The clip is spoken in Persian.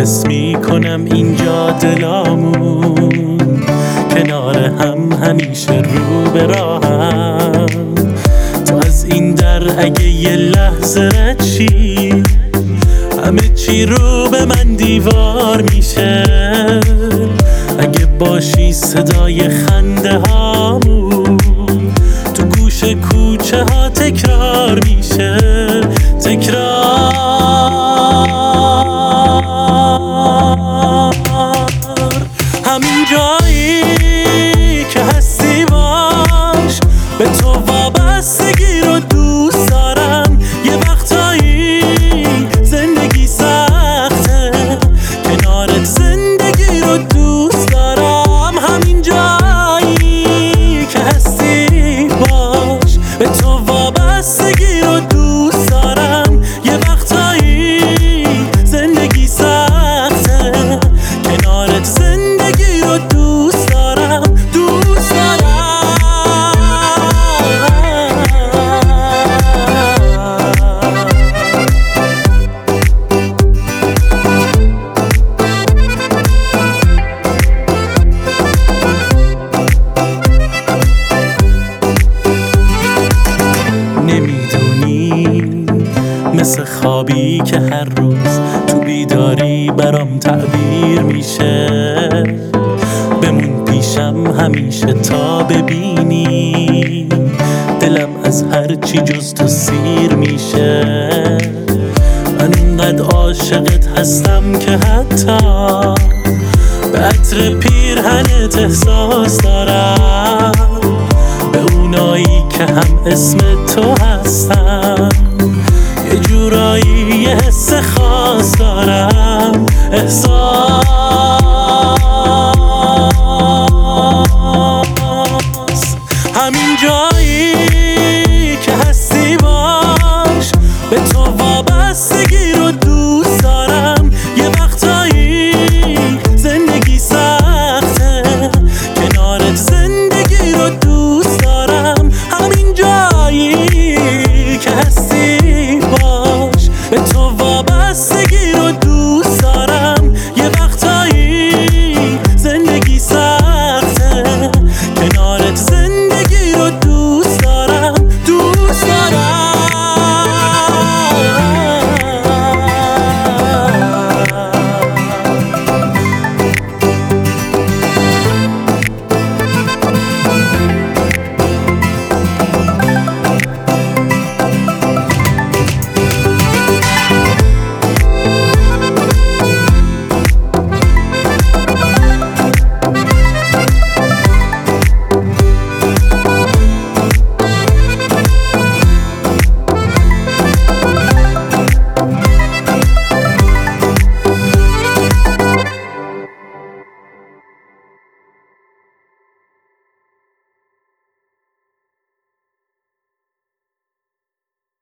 حس میکنم اینجا دلامون کنار هم همیشه رو به راهم. تو از این در اگه یه لحظه رد شی همه چی رو به من دیوار میشه. اگه باشی صدای خنده هامون تو گوش کوچه ها تکرار میشه. همین جایی که هستی باش، به تو وابستگی رو دوست دارم. یه وقتایی زندگی سخته، کنارت زندگی رو دوست دارم. همین جایی که هستی باش، به تو وابستگی رو دوست دارم. یه وقتایی زندگی سخته، کنارت زندگی رو دوست دارم، دوست دارم. نمیدونی مثل خوابی که هر روز تو بیداری برام تعبیر میشه. بمون پیشم همیشه تا ببینی دلم از هر چی جز تو سیر میشه. من اینقدر عاشقت هستم که حتی به عطر پیرهنت احساس دارم. به اونایی که هم اسم تو هستن یه جورایی یه حس خاص دارم. احساس